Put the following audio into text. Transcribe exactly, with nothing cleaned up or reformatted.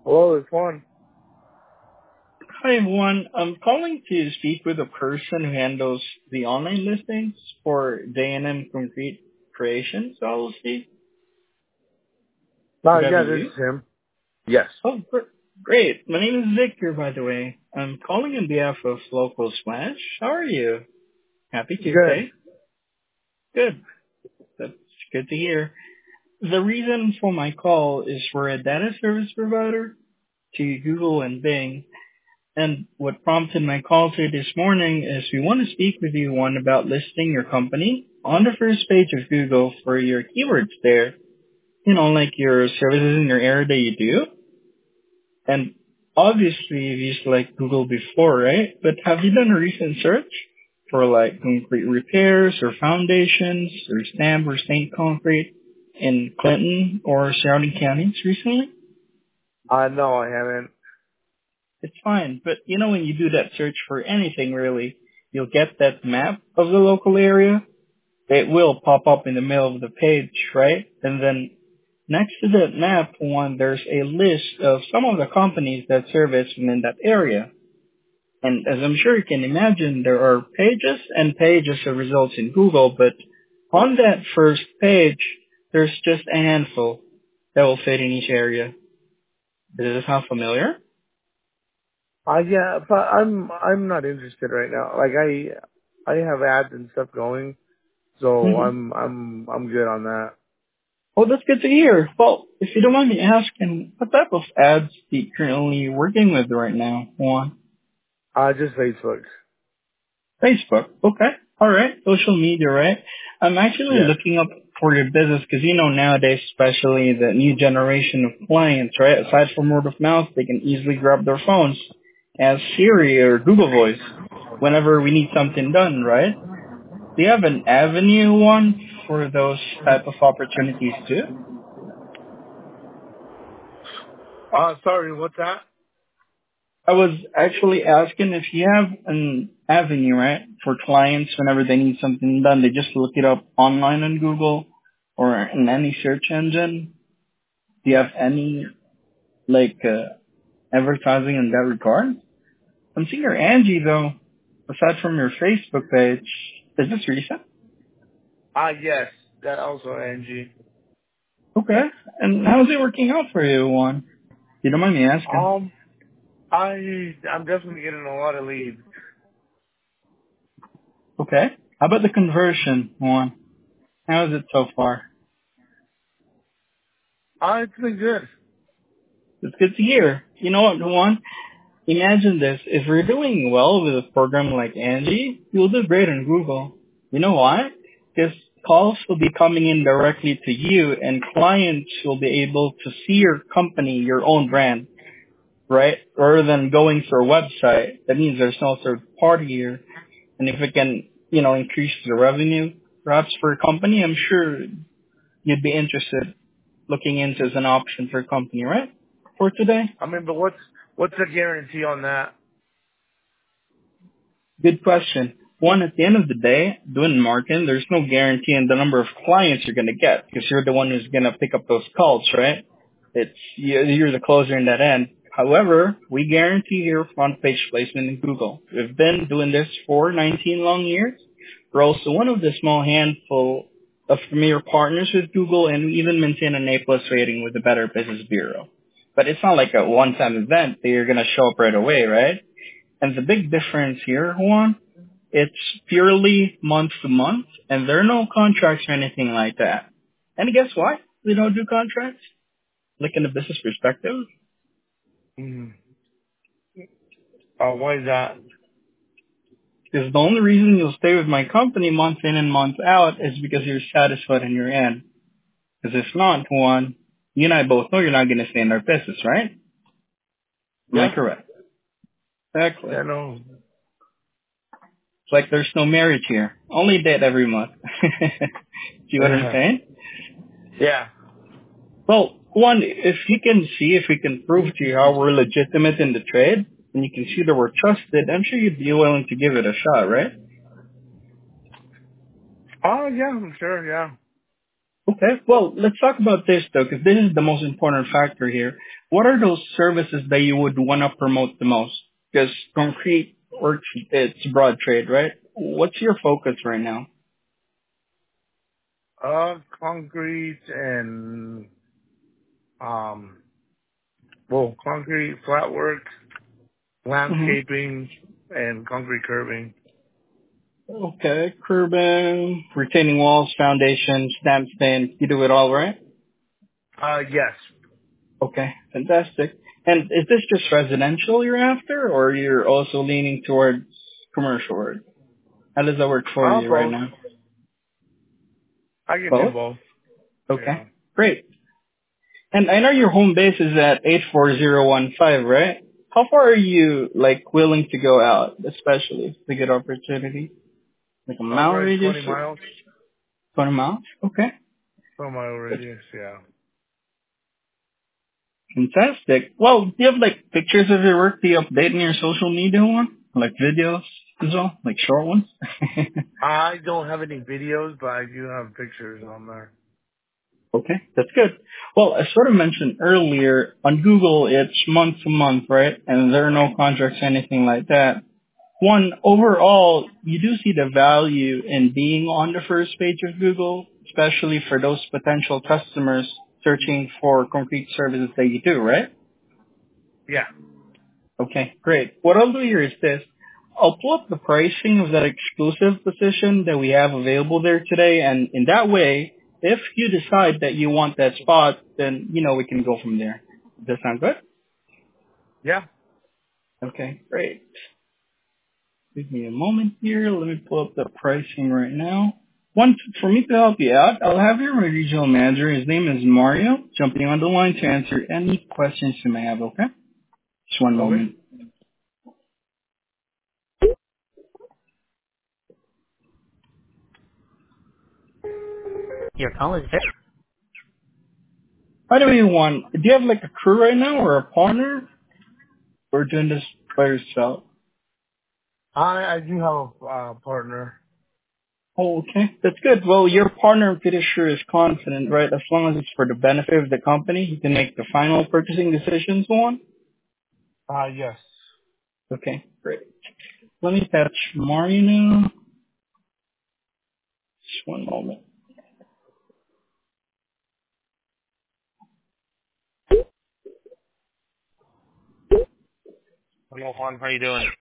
Hello, it's Juan. Hi, everyone. I'm calling to speak with a person who handles the online listings for J and M Concrete Creations L L C. Uh, Would that be yeah, this you? is him. Yes. Oh, gr- great. My name is Victor, by the way. I'm calling on behalf of Local Splash. How are you? Happy Good. Tuesday. Good. That's good to hear. The reason for my call is for a data service provider to Google and Bing. And what prompted my call to you this morning is we want to speak with you, one, about listing your company on the first page of Google for your keywords there. You know, like your services in your area that you do. And obviously you've used like Google before, right? But have you done a recent search for like concrete repairs or foundations or stamp or stained concrete in Clinton or surrounding counties recently? Uh, no, I haven't. It's fine. But you know, when you do that search for anything really, you'll get that map of the local area. It will pop up in the middle of the page, right? And then next to that map one, there's a list of some of the companies that service within that area. And as I'm sure you can imagine, there are pages and pages of results in Google, but on that first page, there's just a handful that will fit in each area. Does this sound familiar? Uh, yeah, but I'm, I'm not interested right now. Like, I, I have ads and stuff going, so Mm-hmm. I'm, I'm, I'm good on that. Oh, that's good to hear. Well, if you don't mind me asking, what type of ads are you currently working with right now on Uh, just Facebook. Facebook? Okay. All right. Social media, right? I'm actually Yes. looking up for your business because, you know, nowadays, especially the new generation of clients, right? Aside from word of mouth, they can easily grab their phones as Siri or Google Voice whenever we need something done, right? Do you have an avenue one for those type of opportunities too? Uh, sorry, what's that? I was actually asking if you have an avenue, right, for clients whenever they need something done, they just look it up online on Google or in any search engine. Do you have any, like, uh, advertising in that regard? I'm seeing your Angie, though, aside from your Facebook page. Is this recent? Uh, yes. That also, Angie. Okay. And how's it working out for you, Juan? You don't mind me asking. Um, I, I'm definitely getting a lot of leads. Okay. How about the conversion, Juan? How is it so far? Uh, it's been good. It's good to hear. You know what, Juan? Imagine this. If we're doing well with a program like Angie, you'll do great on Google. You know why? Because calls will be coming in directly to you and clients will be able to see your company, your own brand, right? Rather than going through a website. That means there's no third party here. And if it can, you know, increase the revenue, perhaps for a company, I'm sure you'd be interested looking into as an option for a company, right? For today. I mean, but what's, what's the guarantee on that? Good question. One, at the end of the day, doing marketing, there's no guarantee in the number of clients you're going to get because you're the one who's going to pick up those calls, right? It's you're you're the closer in that end. However, we guarantee your front page placement in Google. We've been doing this for nineteen long years. We're also one of the small handful of premier partners with Google, and we even maintain an A plus rating with the Better Business Bureau. But it's not like a one-time event that you're going to show up right away, right? And the big difference here, Juan, it's purely month to month, and there are no contracts or anything like that. And guess what? We don't do contracts. Look in the business perspective. Mm. Uh, why is that? Because the only reason you'll stay with my company month in and month out is because you're satisfied in your end. Because if not, Juan, you and I both know you're not going to stay in our business, right? Am I Yeah. correct? Exactly. Yeah, no. It's like there's no marriage here. Only date every month. See what I'm Yeah. saying? Yeah. Well, one, if you can see, if we can prove to you how we're legitimate in the trade, and you can see that we're trusted, I'm sure you'd be willing to give it a shot, right? Oh, yeah, I'm sure, yeah. Okay. Well, let's talk about this though, because this is the most important factor here. What are those services that you would want to promote the most? Because concrete works, it's broad trade, right? What's your focus right now? Uh, concrete and, um, well, concrete, flat work, hmm landscaping, and concrete curbing. Okay. Curbing, retaining walls, foundation, stamp stain. You do it all, right? Uh, yes. Okay. Fantastic. And is this just residential you're after, or you're also leaning towards commercial work? How does that work for Uh, you right both. now? I can do Both? both. Okay. Yeah. Great. And I know your home base is at eight four zero one five, right? How far are you, like, willing to go out, especially if the good opportunity? Like a Uh, mile probably radius twenty or miles. twenty miles? Okay. twenty mile That's radius, yeah. fantastic. Well, do you have, like, pictures of your work? Do you update in your social media one? Like videos as well? Like short ones? I don't have any videos, but I do have pictures on there. Okay, that's good. Well, as sort of mentioned earlier, on Google, it's month to month, right? And there are no contracts, anything like that. One, overall, you do see the value in being on the first page of Google, especially for those potential customers searching for concrete services that you do, right? Yeah. Okay, great. What I'll do here is this. I'll pull up the pricing of that exclusive position that we have available there today, and in that way, if you decide that you want that spot, then, you know, we can go from there. Does that sound good? Yeah. Okay, great. Give me a moment here. Let me pull up the pricing right now. One, for me to help you out, I'll have your regional manager. His name is Mario, jumping on the line to answer any questions you may have, okay? Just one Okay. moment. Your call is very... By the way, one, do you have like a crew right now or a partner? Or doing this by yourself? I, I do have a uh, partner. Oh, okay. That's good. Well, your partner, I'm pretty sure, is confident, right? As long as it's for the benefit of the company, he can make the final purchasing decisions on. Uh, yes. Okay, great. Let me touch Mario now. Just one moment. Hello, Juan. How you doing?